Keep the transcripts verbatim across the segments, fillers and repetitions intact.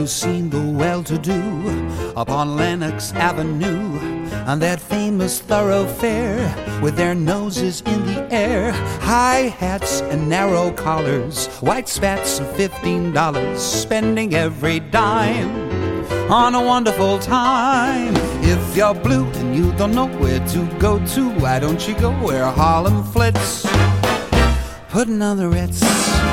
you seen the well-to-do upon Lenox Avenue, on that famous thoroughfare with their noses in the air, high hats and narrow collars, white spats and fifteen dollars, spending every dime on a wonderful time? If you're blue and you don't know where to go to, why don't you go where Harlem flits, putting on the Ritz?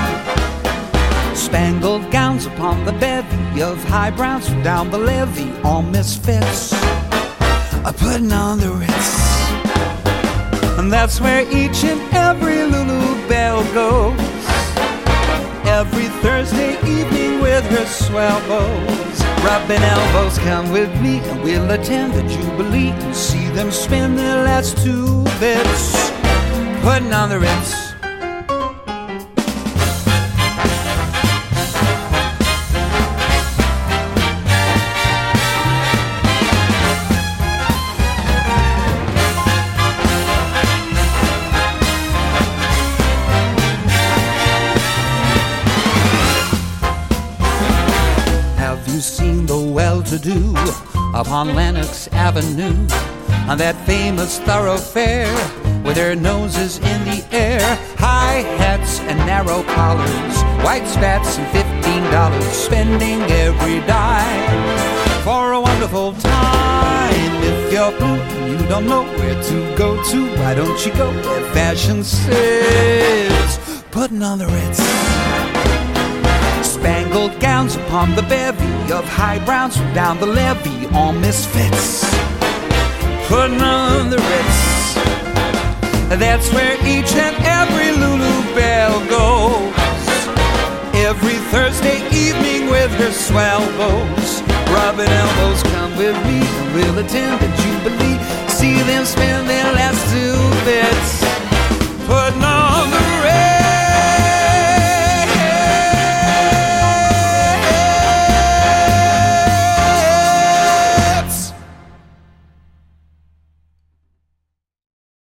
Spangled gowns upon the bevy of high browns from down the levee, all misfits, uh, putting on the Ritz. And that's where each and every Lulu Belle goes, every Thursday evening with her swell bows, rubbing elbows. Come with me and we'll attend the Jubilee and see them spend their last two bits, putting on the Ritz. You seen the well-to-do upon Lenox Avenue, on that famous thoroughfare with their noses in the air, high hats and narrow collars, white spats and fifteen dollars, spending every dime for a wonderful time? If you're blue and you don't know where to go to, why don't you go where fashion sits, putting on the Ritz? Spangled gowns upon the bevy of high browns from down the levee, all misfits, putting on the Ritz. That's where each and every Lulu Belle goes, every Thursday evening with her swell bows, rubbing elbows. Come with me and we'll attend the Jubilee, see them spend their last two bits,